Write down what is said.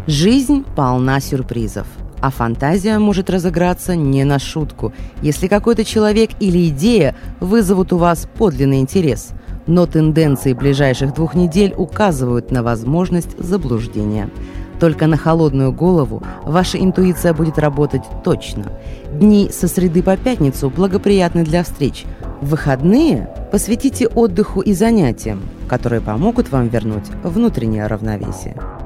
Жизнь полна сюрпризов, а фантазия может разыграться не на шутку, если какой-то человек или идея вызовут у вас подлинный интерес. Но тенденции ближайших 2 недель указывают на возможность заблуждения. Только на холодную голову ваша интуиция будет работать точно. Дни со среды по пятницу благоприятны для встреч. В выходные посвятите отдыху и занятиям, которые помогут вам вернуть внутреннее равновесие.